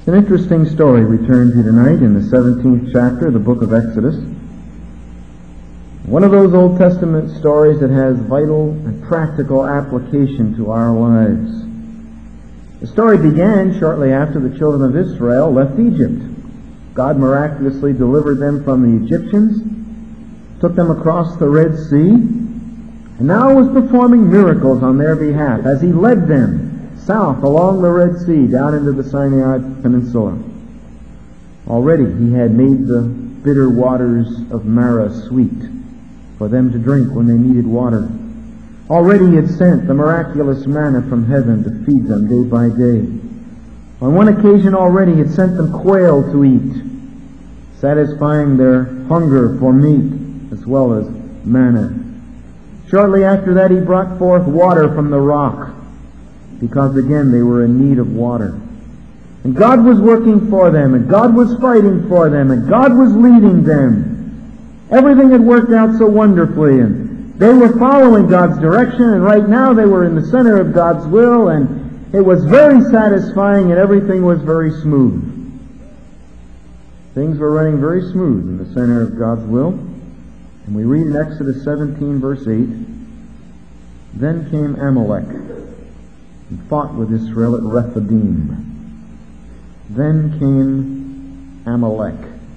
It's an interesting story we turn to tonight in the 17th chapter of the book of Exodus. One of those Old Testament stories that has vital and practical application to our lives. The story began shortly after the children of Israel left Egypt. God miraculously delivered them from the Egyptians, took them across the Red Sea, and now was performing miracles on their behalf as He led them south along the Red Sea down into the Sinai Peninsula. Already He had made the bitter waters of Marah sweet for them to drink when they needed water. Already He had sent the miraculous manna from heaven to feed them day by day. On one occasion already He had sent them quail to eat, satisfying their hunger for meat as well as manna. Shortly after that He brought forth water from the rock, because again they were in need of water. And God was working for them, and God was fighting for them, and God was leading them. Everything had worked out so wonderfully, and they were following God's direction, and right now they were in the center of God's will, and it was very satisfying, and everything was very smooth. Things were running very smooth in the center of God's will. And we read in Exodus 17 verse 8, "Then came Amalek and fought with Israel at Rephidim." Then came Amalek,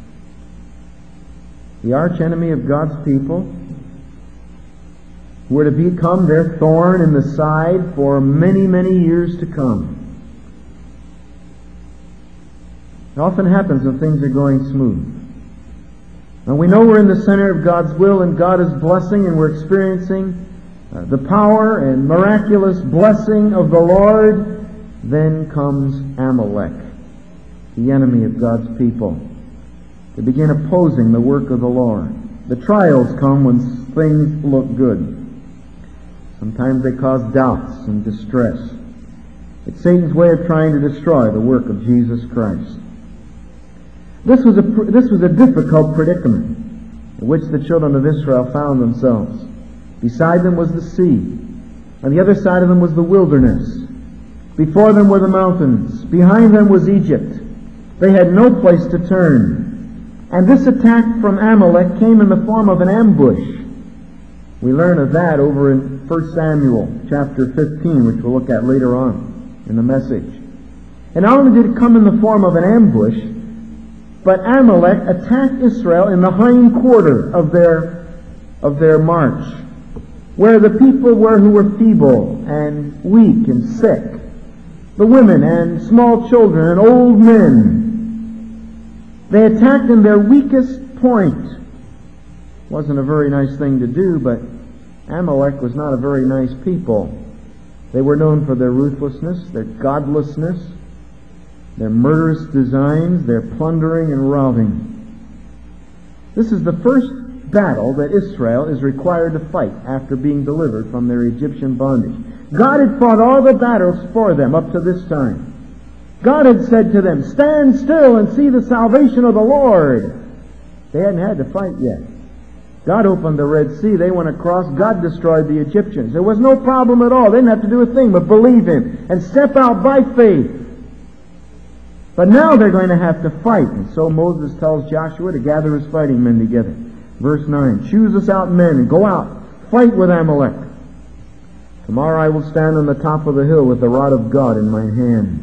the archenemy of God's people, who were to become their thorn in the side for many, many years to come. It often happens when things are going smooth. And we know we're in the center of God's will, and God is blessing, and we're experiencing the power and miraculous blessing of the Lord. Then comes Amalek, the enemy of God's people, to begin opposing the work of the Lord. The trials come when things look good. Sometimes they cause doubts and distress. It's Satan's way of trying to destroy the work of Jesus Christ. This was a difficult predicament in which the children of Israel found themselves. Beside them was the sea. On the other side of them was the wilderness. Before them were the mountains. Behind them was Egypt. They had no place to turn. And this attack from Amalek came in the form of an ambush. We learn of that over in 1 Samuel chapter 15, which we'll look at later on in the message. And not only did it come in the form of an ambush, but Amalek attacked Israel in the hind quarter of their march, where the people were who were feeble and weak and sick, the women and small children and old men. They attacked in their weakest point. Wasn't a very nice thing to do, but Amalek was not a very nice people. They were known for their ruthlessness, their godlessness, their murderous designs, their plundering and robbing. This is the first battle that Israel is required to fight after being delivered from their Egyptian bondage. God had fought all the battles for them up to this time. God had said to them, "Stand still and see the salvation of the Lord." They hadn't had to fight yet. God opened the Red Sea. They went across. God destroyed the Egyptians. There was no problem at all. They didn't have to do a thing but believe Him and step out by faith. But now they're going to have to fight. And so Moses tells Joshua to gather his fighting men together. Verse 9, "Choose us out men and go out, fight with Amalek. Tomorrow I will stand on the top of the hill with the rod of God in my hand."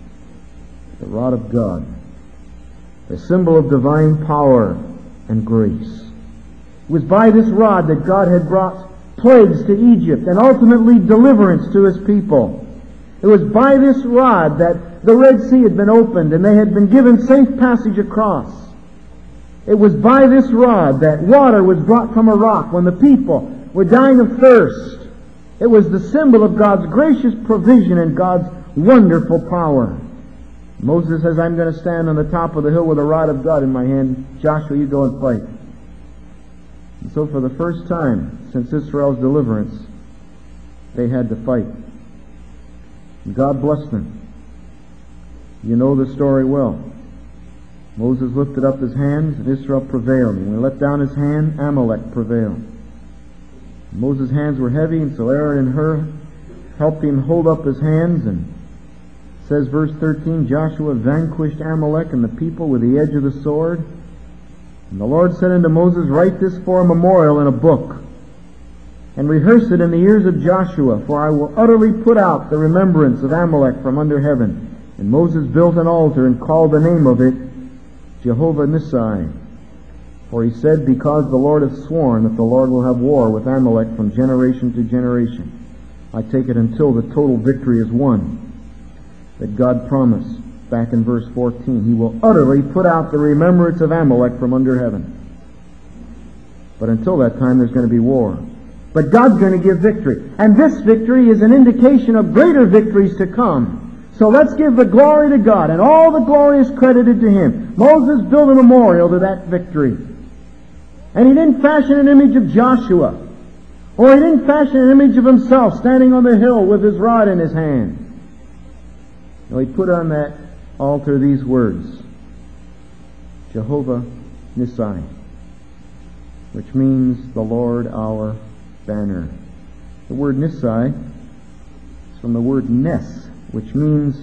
The rod of God, the symbol of divine power and grace. It was by this rod that God had brought plagues to Egypt and ultimately deliverance to His people. It was by this rod that the Red Sea had been opened and they had been given safe passage across. It was by this rod that water was brought from a rock when the people were dying of thirst. It was the symbol of God's gracious provision and God's wonderful power. Moses says, "I'm going to stand on the top of the hill with a rod of God in my hand. Joshua, you go and fight." And so for the first time since Israel's deliverance, they had to fight. And God blessed them. You know the story well. Moses lifted up his hands and Israel prevailed. And when he let down his hand, Amalek prevailed. Moses' hands were heavy, and so Aaron and Hur helped him hold up his hands and says, verse 13, Joshua vanquished Amalek and the people with the edge of the sword. And the Lord said unto Moses, write this for a memorial in a book, and rehearse it in the ears of Joshua, for I will utterly put out the remembrance of Amalek from under heaven. And Moses built an altar and called the name of it Jehovah Nissi. For he said, because the Lord hath sworn that the Lord will have war with Amalek from generation to generation. I take it until the total victory is won, that God promised back in verse 14. He will utterly put out the remembrance of Amalek from under heaven. But until that time, there's going to be war. But God's going to give victory. And this victory is an indication of greater victories to come. So let's give the glory to God, and all the glory is credited to Him. Moses built a memorial to that victory. And he didn't fashion an image of Joshua, or he didn't fashion an image of himself standing on the hill with his rod in his hand. No, he put on that altar these words, Jehovah Nissi, which means the Lord our banner. The word Nissi is from the word Nes, which means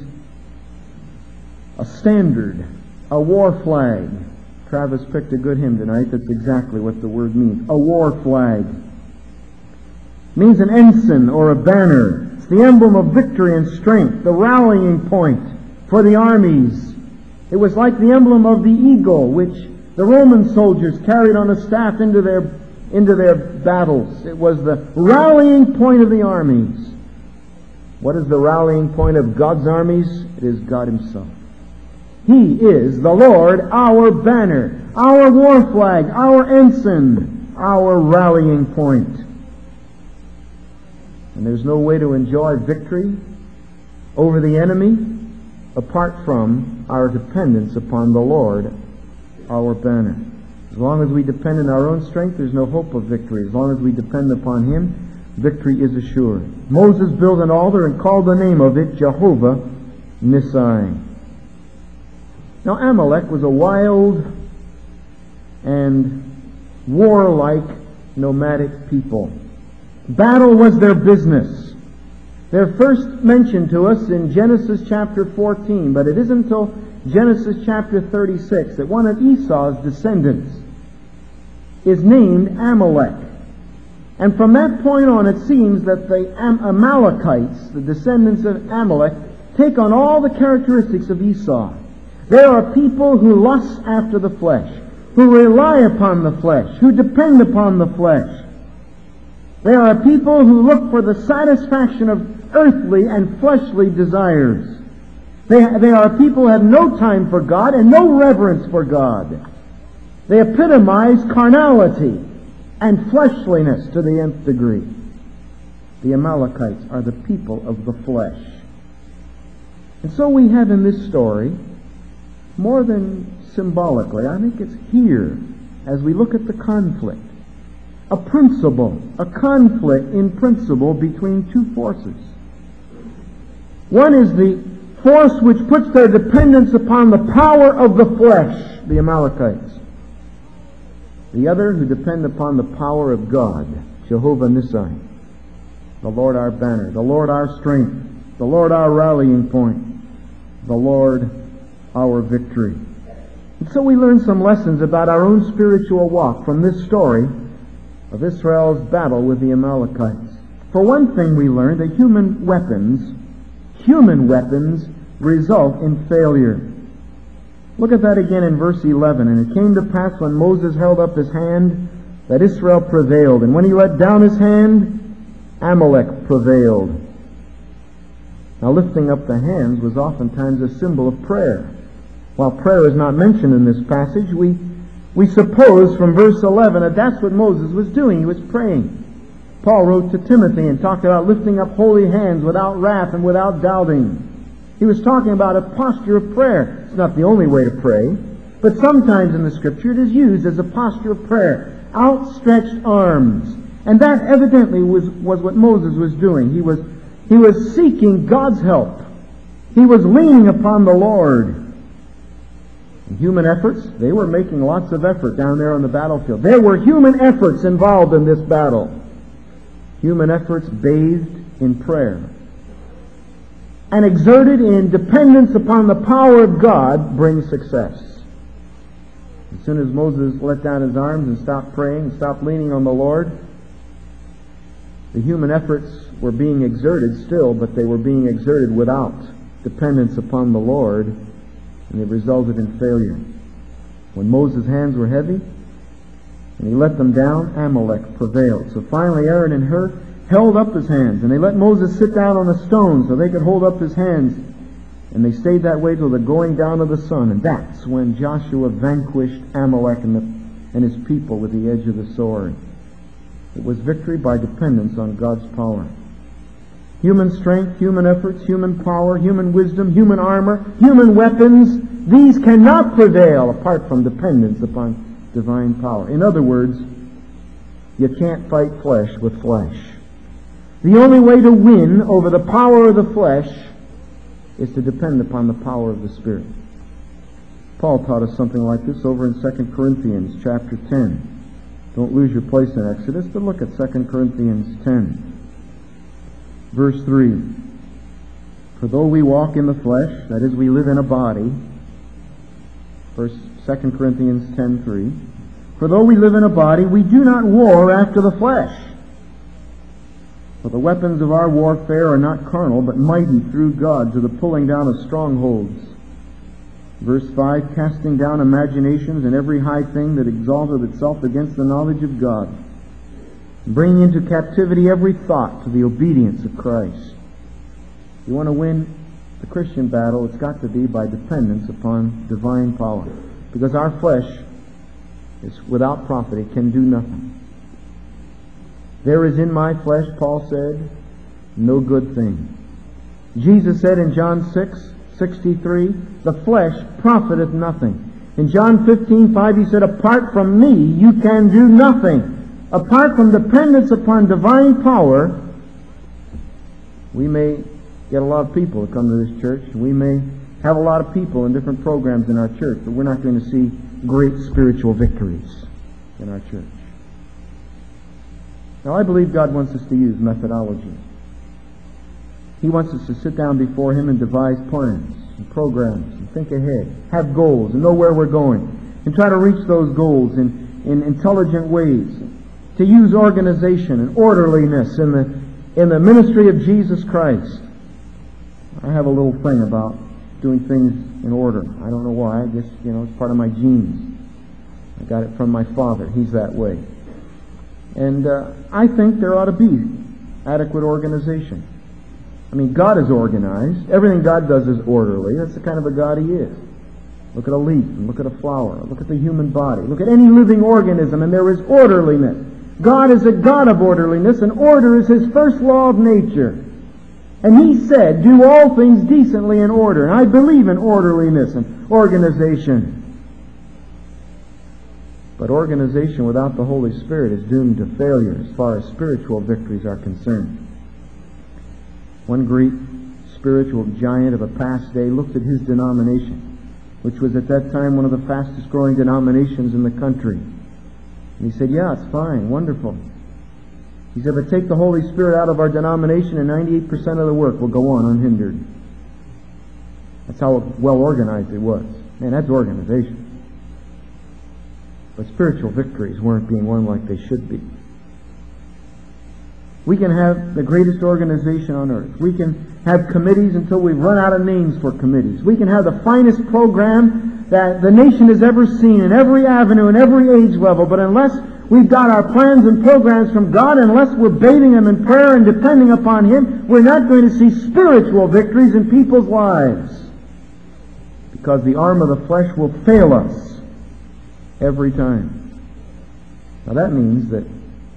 a standard, a war flag. Travis picked a good hymn tonight. That's exactly what the word means. A war flag. It means an ensign or a banner. It's the emblem of victory and strength, the rallying point for the armies. It was like the emblem of the eagle, which the Roman soldiers carried on a staff into their battles. It was the rallying point of the armies. What is the rallying point of God's armies? It is God Himself. He is the Lord, our banner, our war flag, our ensign, our rallying point. And there's no way to enjoy victory over the enemy apart from our dependence upon the Lord, our banner. As long as we depend on our own strength, there's no hope of victory. As long as we depend upon Him, victory is assured. Moses built an altar and called the name of it Jehovah Nissi. Now Amalek was a wild and warlike nomadic people. Battle was their business. They're first mentioned to us in Genesis chapter 14, but it isn't until Genesis chapter 36 that one of Esau's descendants is named Amalek. And from that point on, it seems that the Amalekites, the descendants of Amalek, take on all the characteristics of Esau. They are people who lust after the flesh, who rely upon the flesh, who depend upon the flesh. They are people who look for the satisfaction of earthly and fleshly desires. They are people who have no time for God and no reverence for God. They epitomize carnality and fleshliness to the nth degree. The Amalekites are the people of the flesh. And so we have in this story, more than symbolically, I think it's here, as we look at the conflict, a principle, a conflict in principle between two forces. One is the force which puts their dependence upon the power of the flesh, the Amalekites. The other who depend upon the power of God, Jehovah Nissi, the Lord our banner, the Lord our strength, the Lord our rallying point, the Lord our victory. And so we learn some lessons about our own spiritual walk from this story of Israel's battle with the Amalekites. For one thing, we learn that human weapons result in failure. Look at that again in verse 11. And it came to pass when Moses held up his hand that Israel prevailed. And when he let down his hand, Amalek prevailed. Now lifting up the hands was oftentimes a symbol of prayer. While prayer is not mentioned in this passage, we suppose from verse 11 that that's what Moses was doing. He was praying. Paul wrote to Timothy and talked about lifting up holy hands without wrath and without doubting. He was talking about a posture of prayer. It's not the only way to pray, but sometimes in the Scripture it is used as a posture of prayer. Outstretched arms. And that evidently was what Moses was doing. He was seeking God's help. He was leaning upon the Lord. And human efforts, they were making lots of effort down there on the battlefield. There were human efforts involved in this battle. Human efforts bathed in prayer. and exerted in dependence upon the power of God brings success. As soon as Moses let down his arms and stopped praying and stopped leaning on the Lord, the human efforts were being exerted still, but they were being exerted without dependence upon the Lord, and it resulted in failure. When Moses' hands were heavy and he let them down, Amalek prevailed. So finally Aaron and Hur held up his hands, and they let Moses sit down on a stone so they could hold up his hands, and they stayed that way till the going down of the sun. And that's when Joshua vanquished Amalek and his people with the edge of the sword. It was victory by dependence on God's power. Human strength, human efforts, human power, human wisdom, human armor, human weapons, these cannot prevail apart from dependence upon divine power. In other words, you can't fight flesh with flesh. The only way to win over the power of the flesh is to depend upon the power of the Spirit. Paul taught us something like this over in 2 Corinthians chapter 10. Don't lose your place in Exodus, but look at 2 Corinthians 10. Verse 3. For though we walk in the flesh, that is, we live in a body, 2 Corinthians 10:3. For though we live in a body, we do not war after the flesh. For the weapons of our warfare are not carnal, but mighty through God to the pulling down of strongholds. Verse 5, casting down imaginations and every high thing that exalteth itself against the knowledge of God, bringing into captivity every thought to the obedience of Christ. If you want to win the Christian battle, it's got to be by dependence upon divine power. Because our flesh is without profit. It can do nothing. There is in my flesh, Paul said, no good thing. Jesus said in John 6:63, the flesh profiteth nothing. In John 15:5 he said, apart from me you can do nothing. Apart from dependence upon divine power, we may get a lot of people to come to this church. We may have a lot of people in different programs in our church, but we're not going to see great spiritual victories in our church. Now, I believe God wants us to use methodology. He wants us to sit down before Him and devise plans and programs and think ahead, have goals and know where we're going, and try to reach those goals in intelligent ways, to use organization and orderliness in the ministry of Jesus Christ. I have a little thing about doing things in order. I don't know why. I guess, it's part of my genes. I got it from my father. He's that way. And I think there ought to be adequate organization. I mean, God is organized. Everything God does is orderly. That's the kind of a God He is. Look at a leaf and look at a flower. Look at the human body. Look at any living organism, and there is orderliness. God is a God of orderliness, and order is His first law of nature. And He said, do all things decently in order. And I believe in orderliness and organization. But organization without the Holy Spirit is doomed to failure as far as spiritual victories are concerned. One great spiritual giant of a past day looked at his denomination, which was at that time one of the fastest growing denominations in the country. And he said, yeah, it's fine, wonderful. He said, but take the Holy Spirit out of our denomination and 98% of the work will go on unhindered. That's how well organized it was. Man, that's organization. But spiritual victories weren't being won like they should be. We can have the greatest organization on earth. We can have committees until we've run out of names for committees. We can have the finest program that the nation has ever seen in every avenue and every age level. But unless we've got our plans and programs from God, unless we're bathing them in prayer and depending upon Him, we're not going to see spiritual victories in people's lives. Because the arm of the flesh will fail us every time. Now that means that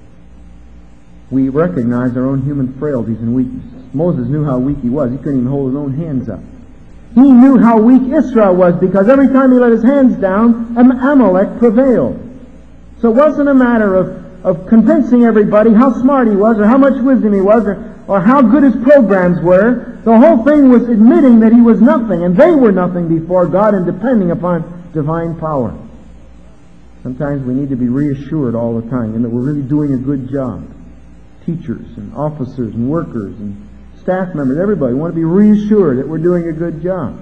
we recognize our own human frailties and weaknesses. Moses knew how weak he was. He couldn't even hold his own hands up. He knew how weak Israel was because every time he let his hands down, Amalek prevailed. So it wasn't a matter of convincing everybody how smart he was or how much wisdom he was or how good his programs were. The whole thing was admitting that he was nothing and they were nothing before God and depending upon divine power. Sometimes we need to be reassured all the time and that we're really doing a good job. Teachers and officers and workers and staff members, everybody, want to be reassured that we're doing a good job.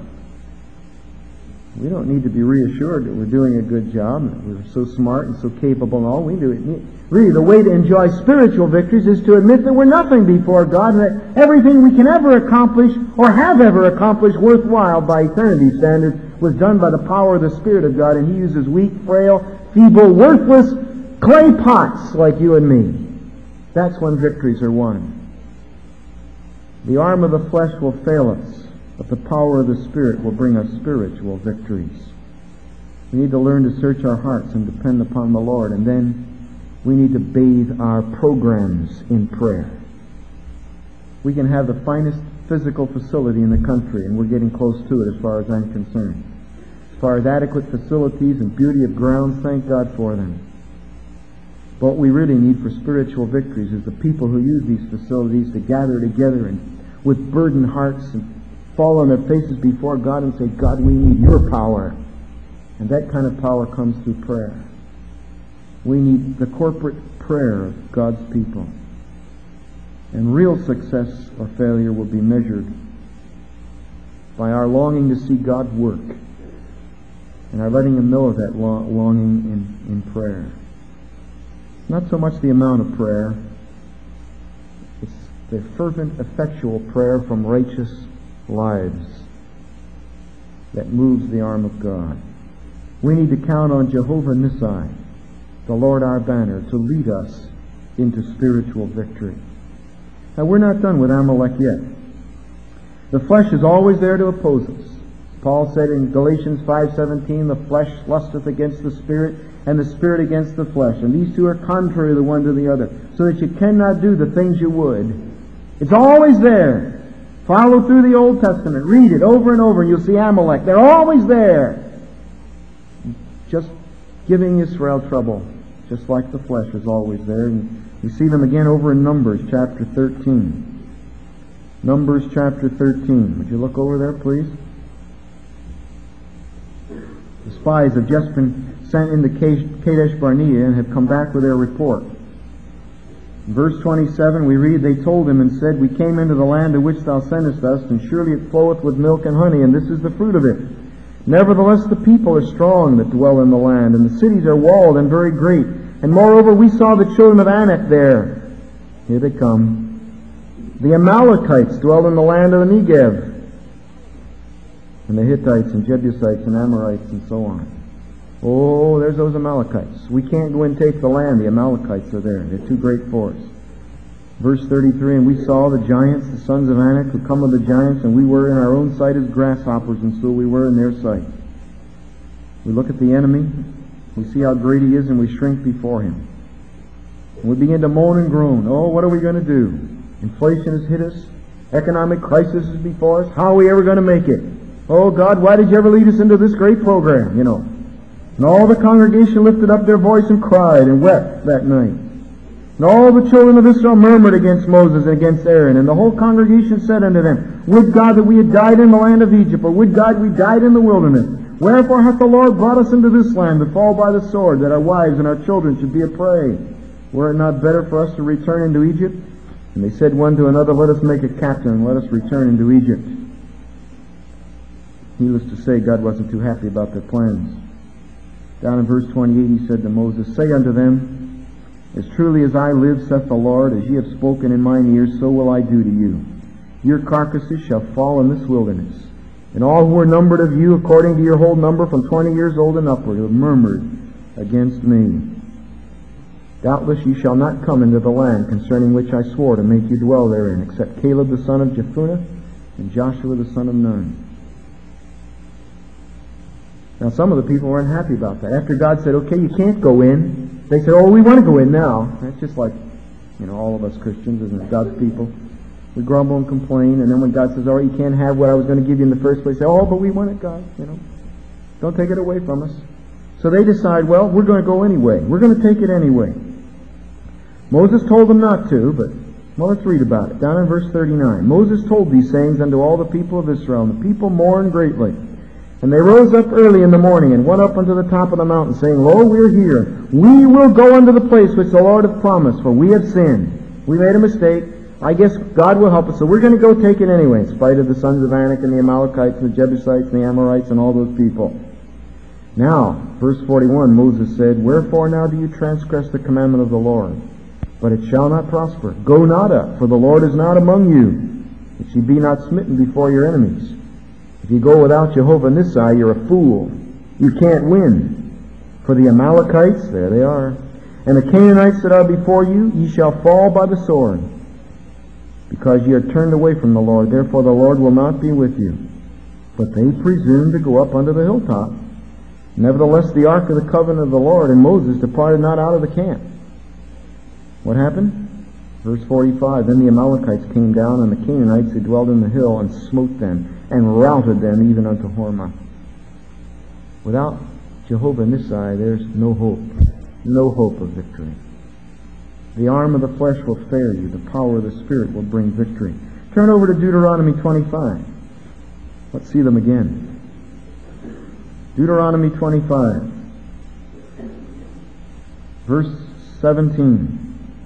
We don't need to be reassured that we're doing a good job, that we're so smart and so capable and all. We do it. Really, the way to enjoy spiritual victories is to admit that we're nothing before God, and that everything we can ever accomplish or have ever accomplished worthwhile by eternity standards was done by the power of the Spirit of God, and He uses weak, frail, feeble, worthless clay pots like you and me. That's when victories are won. The arm of the flesh will fail us, but the power of the Spirit will bring us spiritual victories. We need to learn to search our hearts and depend upon the Lord, and then we need to bathe our programs in prayer. We can have the finest physical facility in the country, and we're getting close to it as far as I'm concerned. As far as adequate facilities and beauty of grounds, thank God for them. But what we really need for spiritual victories is the people who use these facilities to gather together and with burdened hearts and fall on their faces before God and say, God, we need your power. And that kind of power comes through prayer. We need the corporate prayer of God's people. And real success or failure will be measured by our longing to see God work and our letting Him know of that longing in prayer. Not so much the amount of prayer, it's the fervent, effectual prayer from righteous lives that moves the arm of God. We need to count on Jehovah Nissi, the Lord our banner, to lead us into spiritual victory. Now, we're not done with Amalek yet. The flesh is always there to oppose us. Paul said in Galatians 5:17, the flesh lusteth against the Spirit, and the Spirit against the flesh. And these two are contrary the one to the other, so that you cannot do the things you would. It's always there. Follow through the Old Testament. Read it over and over, and you'll see Amalek. They're always there. Just giving Israel trouble, just like the flesh is always there. And we see them again over in Numbers chapter 13. Numbers chapter 13. Would you look over there, please? The spies have just been sent into Kadesh Barnea and have come back with their report. In verse 27 we read, they told him and said, we came into the land to which thou sendest us, and surely it floweth with milk and honey, and this is the fruit of it. Nevertheless the people are strong that dwell in the land, and the cities are walled and very great. And moreover we saw the children of Anak there. Here they come. The Amalekites dwell in the land of the Negev, and the Hittites and Jebusites and Amorites and so on. Oh, there's those Amalekites. We can't go and take the land. The Amalekites are there. They're too great for us. Verse 33, and we saw the giants, the sons of Anak, who come of the giants, and we were in our own sight as grasshoppers, and so we were in their sight. We look at the enemy, we see how great he is, and we shrink before him. And we begin to moan and groan. Oh, what are we going to do? Inflation has hit us. Economic crisis is before us. How are we ever going to make it? Oh, God, why did you ever lead us into this great program, you know? And all the congregation lifted up their voice and cried and wept that night. And all the children of Israel murmured against Moses and against Aaron. And the whole congregation said unto them, would God that we had died in the land of Egypt, or would God we died in the wilderness. Wherefore hath the Lord brought us into this land to fall by the sword, that our wives and our children should be a prey? Were it not better for us to return into Egypt? And they said one to another, let us make a captain, and let us return into Egypt. Needless to say, God wasn't too happy about their plans. Down in verse 28 he said to Moses, say unto them, as truly as I live, saith the Lord, as ye have spoken in mine ears, so will I do to you. Your carcasses shall fall in this wilderness. And all who are numbered of you, according to your whole number, from 20 years old and upward, have murmured against me. Doubtless ye shall not come into the land concerning which I swore to make you dwell therein, except Caleb the son of Jephunneh and Joshua the son of Nun. Now some of the people weren't happy about that. After God said, okay, you can't go in, they said, oh, we want to go in now. That's just like, all of us Christians, isn't it? God's people. We grumble and complain, and then when God says, all right, you can't have what I was going to give you in the first place, say, oh, but we want it, God, Don't take it away from us. So they decide, well, we're going to go anyway. We're going to take it anyway. Moses told them not to, but, well, let's read about it. Down in verse 39. Moses told these sayings unto all the people of Israel, and the people mourned greatly. And they rose up early in the morning, and went up unto the top of the mountain, saying, Lo, we are here. We will go unto the place which the Lord hath promised, for we have sinned. We made a mistake. I guess God will help us, so we're going to go take it anyway, in spite of the sons of Anak and the Amalekites and the Jebusites and the Amorites and all those people. Now, verse 41, Moses said, Wherefore now do you transgress the commandment of the Lord? But it shall not prosper. Go not up, for the Lord is not among you, that ye be not smitten before your enemies. If you go without Jehovah Nissi, you're a fool. You can't win. For the Amalekites, there they are, and the Canaanites that are before you, ye shall fall by the sword, because ye are turned away from the Lord. Therefore the Lord will not be with you. But they presumed to go up unto the hilltop. Nevertheless the ark of the covenant of the Lord and Moses departed not out of the camp. What happened? Verse 45, Then the Amalekites came down, and the Canaanites who dwelled in the hill, and smote them, and routed them even unto Hormah. Without Jehovah Nissi, there's no hope. No hope of victory. The arm of the flesh will fail you. The power of the Spirit will bring victory. Turn over to Deuteronomy 25. Let's see them again. Deuteronomy 25. Verse 17.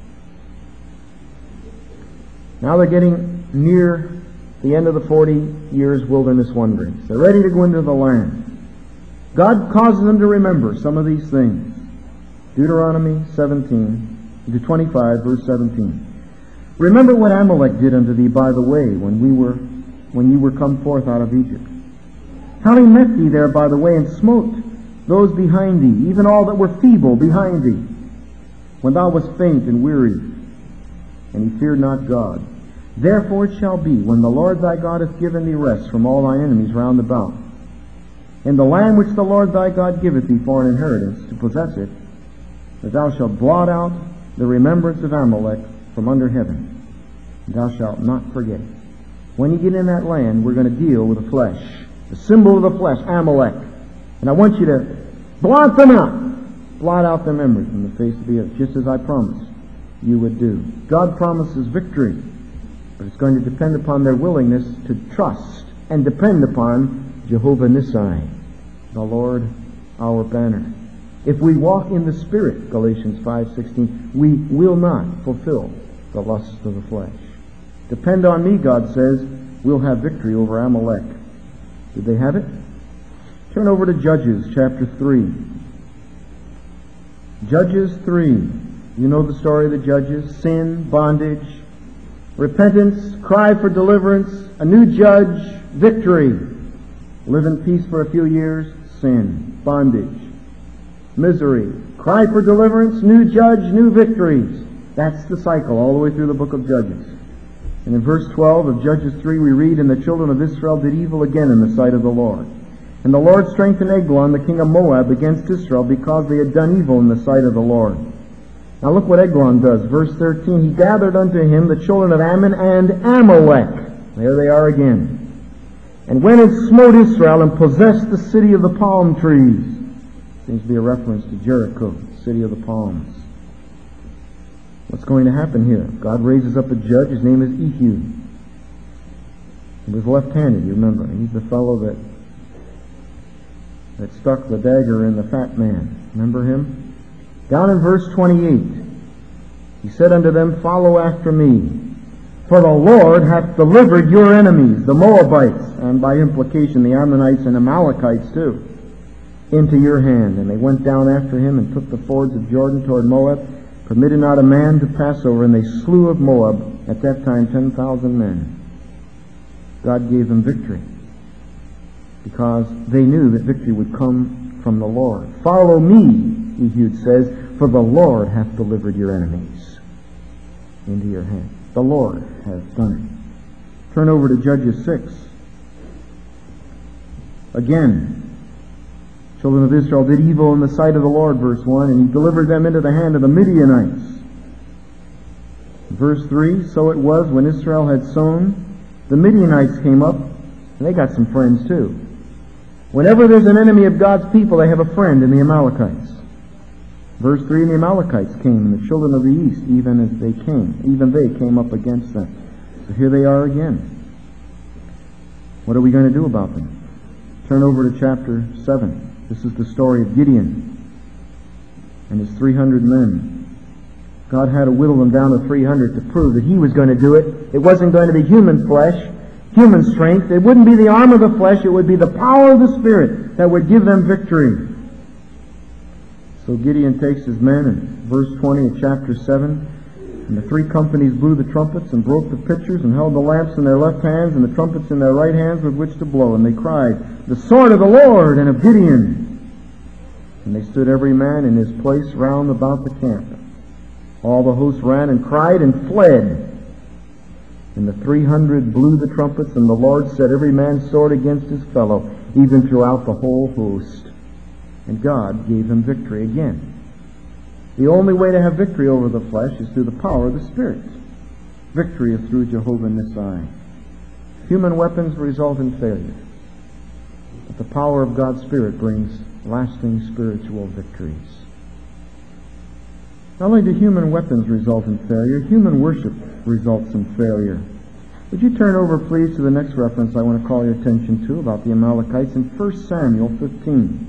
Now they're getting near the end of the 40 years wilderness wanderings. They're ready to go into the land. God causes them to remember some of these things. Deuteronomy 25, verse 17. Remember what Amalek did unto thee by the way when you were come forth out of Egypt. How he met thee there by the way and smote those behind thee, even all that were feeble behind thee, when thou wast faint and weary, and he feared not God. Therefore it shall be, when the Lord thy God hath given thee rest from all thine enemies round about, in the land which the Lord thy God giveth thee for an inheritance, to possess it, that thou shalt blot out the remembrance of Amalek from under heaven, and thou shalt not forget. When you get in that land, we're going to deal with the flesh, the symbol of the flesh, Amalek. And I want you to blot them out. Blot out their memory from the face of the earth, just as I promised you would do. God promises victory, but it's going to depend upon their willingness to trust and depend upon Jehovah Nissi, the Lord our banner. If we walk in the Spirit, Galatians 5:16, we will not fulfill the lusts of the flesh. Depend on me, God says, we'll have victory over Amalek. Did they have it? Turn over to Judges chapter 3. Judges 3. You know the story of the Judges. Sin, bondage, repentance, cry for deliverance, a new judge, victory. Live in peace for a few years, sin, bondage, misery, cry for deliverance, new judge, new victories. That's the cycle all the way through the book of Judges. And in verse 12 of Judges 3 we read, And the children of Israel did evil again in the sight of the Lord. And the Lord strengthened Eglon, the king of Moab, against Israel, because they had done evil in the sight of the Lord. Now look what Eglon does. Verse 13, He gathered unto him the children of Ammon and Amalek. There they are again. And went and smote Israel and possessed the city of the palm trees. Seems to be a reference to Jericho, city of the palms. What's going to happen here? God raises up a judge. His name is Ehud. He was left-handed, you remember. He's the fellow that stuck the dagger in the fat man. Remember him? Down in verse 28, he said unto them, Follow after me, for the Lord hath delivered your enemies, the Moabites, and by implication the Ammonites and Amalekites too, into your hand. And they went down after him and took the fords of Jordan toward Moab, permitted not a man to pass over, and they slew of Moab at that time 10,000 men. God gave them victory, because they knew that victory would come from the Lord. Follow me, Ehud says, for the Lord hath delivered your enemies into your hand. The Lord has done it. Turn over to Judges 6. Again, children of Israel did evil in the sight of the Lord, verse 1, and he delivered them into the hand of the Midianites. Verse 3, So it was when Israel had sown, the Midianites came up, and they got some friends too. Whenever there's an enemy of God's people, they have a friend in the Amalekites. Verse 3, And the Amalekites came, and the children of the east, even they came up against them. So here they are again. What are we going to do about them? Turn over to chapter 7. This is the story of Gideon and his 300 men. God had to whittle them down to 300 to prove that He was going to do it. It wasn't going to be human flesh, human strength. It wouldn't be the arm of the flesh. It would be the power of the Spirit that would give them victory. So Gideon takes his men in verse 20 of chapter 7, and the three companies blew the trumpets and broke the pitchers and held the lamps in their left hands and the trumpets in their right hands with which to blow. And they cried, "The sword of the Lord and of Gideon!" And they stood every man in his place round about the camp. All the host ran and cried and fled. And the 300 blew the trumpets, and the Lord set every man's sword against his fellow, even throughout the whole host. And God gave him victory again. The only way to have victory over the flesh is through the power of the Spirit. Victory is through Jehovah Nissi. Human weapons result in failure, but the power of God's Spirit brings lasting spiritual victories. Not only do human weapons result in failure, human worship results in failure. Would you turn over, please, to the next reference I want to call your attention to about the Amalekites in 1 Samuel 15.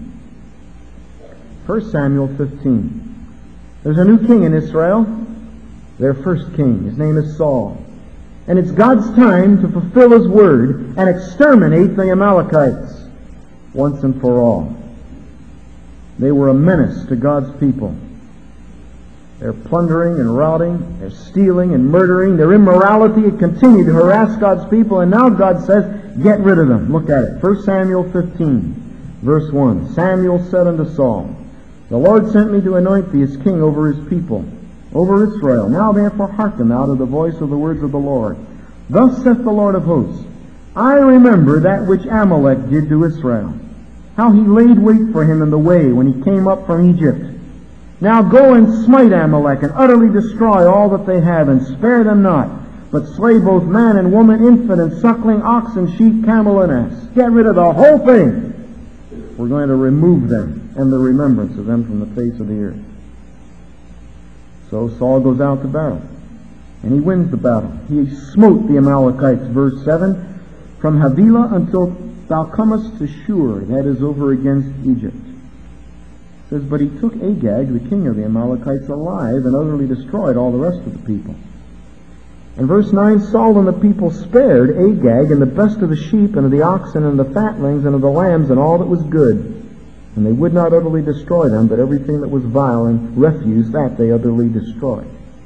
1 Samuel 15. There's a new king in Israel, their first king. His name is Saul. And it's God's time to fulfill His word and exterminate the Amalekites once and for all. They were a menace to God's people. They're plundering and routing, they're stealing and murdering, their immorality had continued to harass God's people, and now God says, get rid of them. Look at it. 1 Samuel 15, verse 1. Samuel said unto Saul, The Lord sent me to anoint thee as king over His people, over Israel. Now therefore hearken thou to the voice of the words of the Lord. Thus saith the Lord of hosts, I remember that which Amalek did to Israel, how he laid wait for him in the way when he came up from Egypt. Now go and smite Amalek, and utterly destroy all that they have, and spare them not, but slay both man and woman, infant and suckling, ox and sheep, camel and ass. Get rid of the whole thing. We're going to remove them and the remembrance of them from the face of the earth. So Saul goes out to battle, and he wins the battle. He smote the Amalekites, verse 7, from Havilah until thou comest to Shur, that is over against Egypt. It says, but he took Agag, the king of the Amalekites, alive, and utterly destroyed all the rest of the people. In verse 9, Saul and the people spared Agag and the best of the sheep and of the oxen and the fatlings and of the lambs and all that was good. And they would not utterly destroy them, but everything that was vile and refuse, that they utterly destroyed.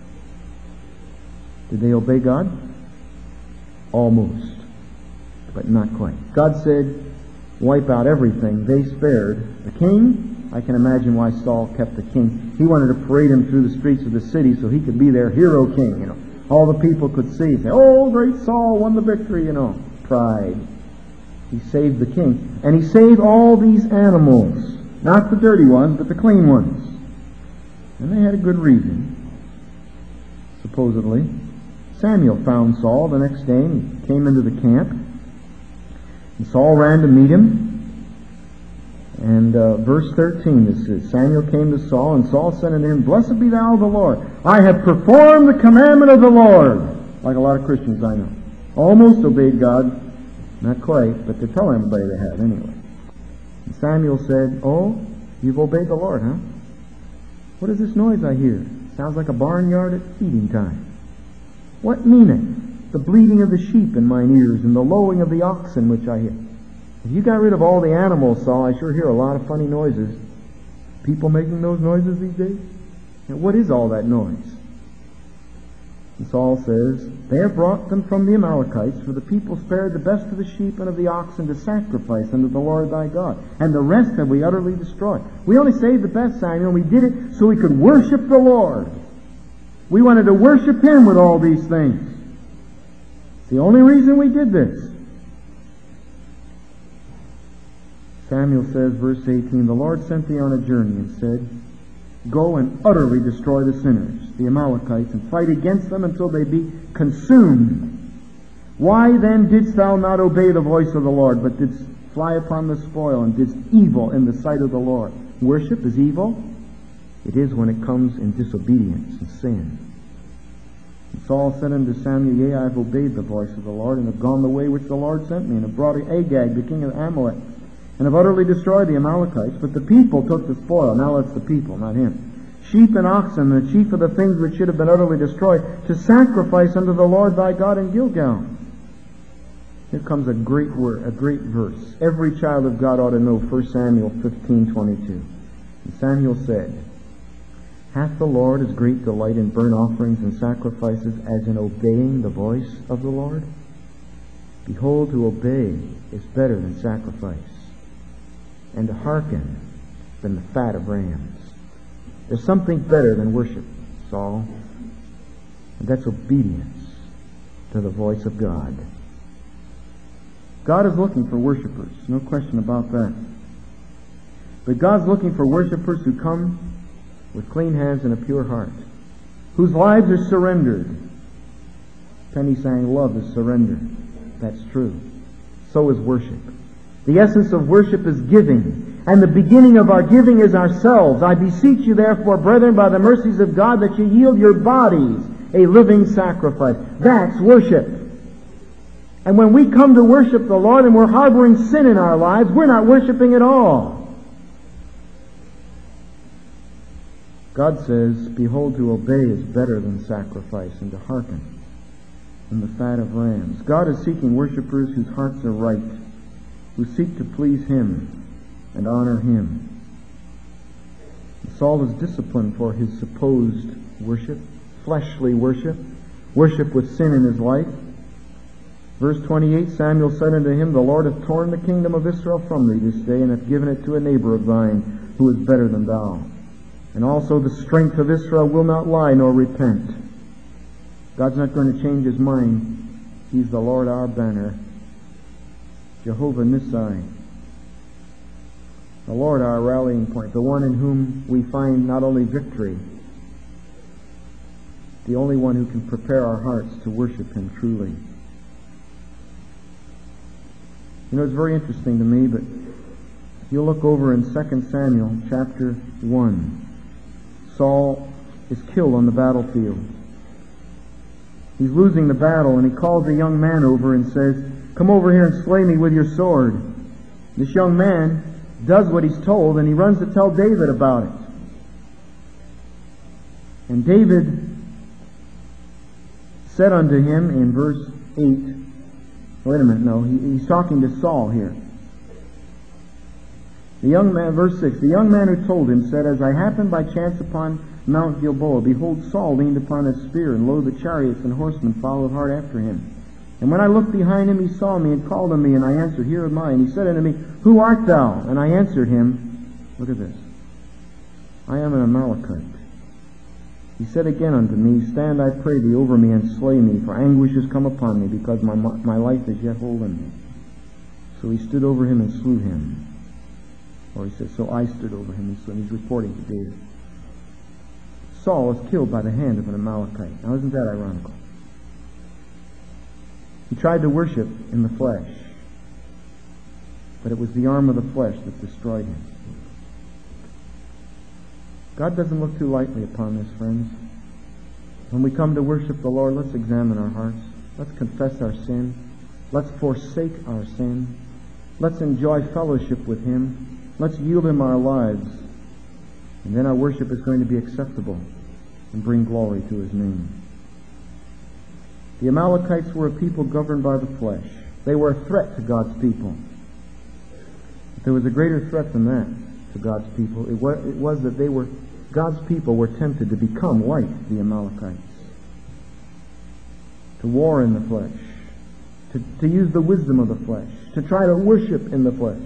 Did they obey God? Almost, but not quite. God said, wipe out everything. They spared the king. I can imagine why Saul kept the king. He wanted to parade him through the streets of the city so he could be their hero king, you know. All the people could see, say, oh, great Saul won the victory, you know. Pride. He saved the king. And he saved all these animals. Not the dirty ones, but the clean ones. And they had a good reason, supposedly. Samuel found Saul the next day, and he came into the camp. And Saul ran to meet him. And verse 13, this is, Samuel came to Saul, and Saul said unto him, Blessed be thou the Lord. I have performed the commandment of the Lord. Like a lot of Christians I know. Almost obeyed God. Not quite, but they're telling everybody they have anyway. And Samuel said, Oh, you've obeyed the Lord, huh? What is this noise I hear? Sounds like a barnyard at feeding time. What meaneth the bleating of the sheep in mine ears, and the lowing of the oxen which I hear? If you got rid of all the animals, Saul, I sure hear a lot of funny noises. People making those noises these days? Now, what is all that noise? And Saul says, They have brought them from the Amalekites, for the people spared the best of the sheep and of the oxen to sacrifice unto the Lord thy God. And the rest have we utterly destroyed. We only saved the best, Samuel. We did it so we could worship the Lord. We wanted to worship Him with all these things. It's the only reason we did this. Samuel says, verse 18, The Lord sent thee on a journey and said, Go and utterly destroy the sinners, the Amalekites, and fight against them until they be consumed. Why then didst thou not obey the voice of the Lord, but didst fly upon the spoil, and didst evil in the sight of the Lord? Worship is evil. It is when it comes in disobedience and sin. And Saul said unto Samuel, Yea, I have obeyed the voice of the Lord, and have gone the way which the Lord sent me, and have brought Agag, the king of Amalek, and have utterly destroyed the Amalekites. But the people took the spoil. Now that's the people, not him. sheep and oxen, the chief of the things which should have been utterly destroyed, to sacrifice unto the Lord thy God in Gilgal. Here comes a great word, a great verse. Every child of God ought to know 1 Samuel 15:22. And Samuel said, Hath the Lord as great delight in burnt offerings and sacrifices as in obeying the voice of the Lord? Behold, to obey is better than sacrifice, and to hearken than the fat of rams. There's something better than worship, Saul, and that's obedience to the voice of God. God is looking for worshipers, no question about that. But God's looking for worshipers who come with clean hands and a pure heart, whose lives are surrendered. Penny sang, love is surrender. That's true. So is worship. The essence of worship is giving, and the beginning of our giving is ourselves. I beseech you therefore, brethren, by the mercies of God, that you yield your bodies a living sacrifice. That's worship. And when we come to worship the Lord and we're harboring sin in our lives, we're not worshiping at all. God says, behold, to obey is better than sacrifice, and to hearken than the fat of rams. God is seeking worshipers whose hearts are right, who seek to please Him and honor Him. Saul is disciplined for his supposed worship, fleshly worship, worship with sin in his life. Verse 28, Samuel said unto him, The Lord hath torn the kingdom of Israel from thee this day, and hath given it to a neighbor of thine, who is better than thou. And also the strength of Israel will not lie nor repent. God's not going to change His mind. He's the Lord our banner, Jehovah Nissi, the Lord our rallying point, the one in whom we find not only victory, the only one who can prepare our hearts to worship Him truly. You know, it's very interesting to me, but if you look over in 2 Samuel chapter 1, Saul is killed on the battlefield. He's losing the battle, and he calls a young man over and says, Come over here and slay me with your sword. This young man does what he's told, and he runs to tell David about it. And David said unto him in verse 8, wait a minute, no, he's talking to Saul here. The young man, verse 6, the young man who told him said, As I happened by chance upon Mount Gilboa, behold, Saul leaned upon his spear, and lo, the chariots and horsemen followed hard after him. And when I looked behind him, he saw me and called on me, and I answered, Here am I. And he said unto me, Who art thou? And I answered him, look at this, I am an Amalekite. He said again unto me, Stand, I pray thee, over me, and slay me, for anguish is come upon me, because my life is yet whole in me. So he stood over him and slew him. Or he says, So I stood over him and slew him. He's reporting to David. Saul was killed by the hand of an Amalekite. Now isn't that ironical? He tried to worship in the flesh, but it was the arm of the flesh that destroyed him. God doesn't look too lightly upon this, friends. When we come to worship the Lord, let's examine our hearts. Let's confess our sin. Let's forsake our sin. Let's enjoy fellowship with Him. Let's yield Him our lives. And then our worship is going to be acceptable and bring glory to His name. The Amalekites were a people governed by the flesh. They were a threat to God's people. But there was a greater threat than that to God's people. It was that God's people were tempted to become like the Amalekites. To war in the flesh. To use the wisdom of the flesh. To try to worship in the flesh.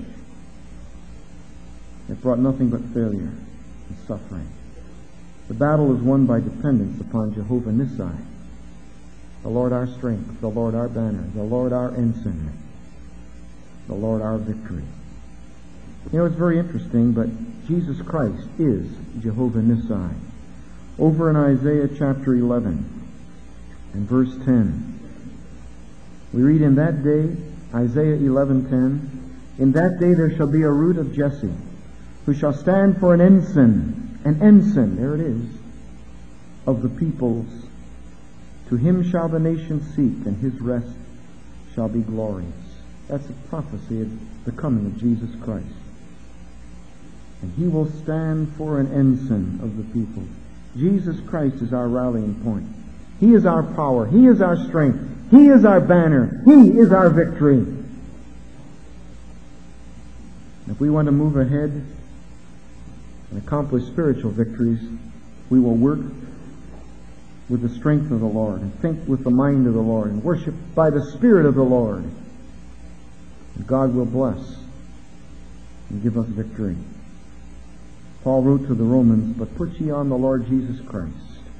It brought nothing but failure and suffering. The battle is won by dependence upon Jehovah Nissi, the Lord our strength, the Lord our banner, the Lord our ensign, the Lord our victory. You know, it's very interesting, but Jesus Christ is Jehovah Nissi. Over in Isaiah chapter 11 and verse 10, we read, In that day, Isaiah 11:10, In that day there shall be a root of Jesse, who shall stand for an ensign, there it is, of the peoples. To him shall the nations seek, and his rest shall be glorious. That's a prophecy of the coming of Jesus Christ. And He will stand for an ensign of the people. Jesus Christ is our rallying point. He is our power. He is our strength. He is our banner. He is our victory. If we want to move ahead and accomplish spiritual victories, we will work with the strength of the Lord, and think with the mind of the Lord, and worship by the Spirit of the Lord. And God will bless and give us victory. Paul wrote to the Romans, "But put ye on the Lord Jesus Christ,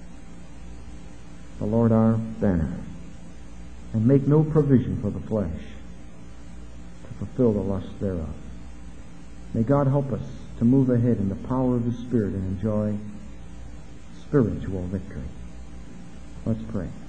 the Lord our banner, and make no provision for the flesh to fulfill the lusts thereof." May God help us to move ahead in the power of the Spirit and enjoy spiritual victory. Let's pray.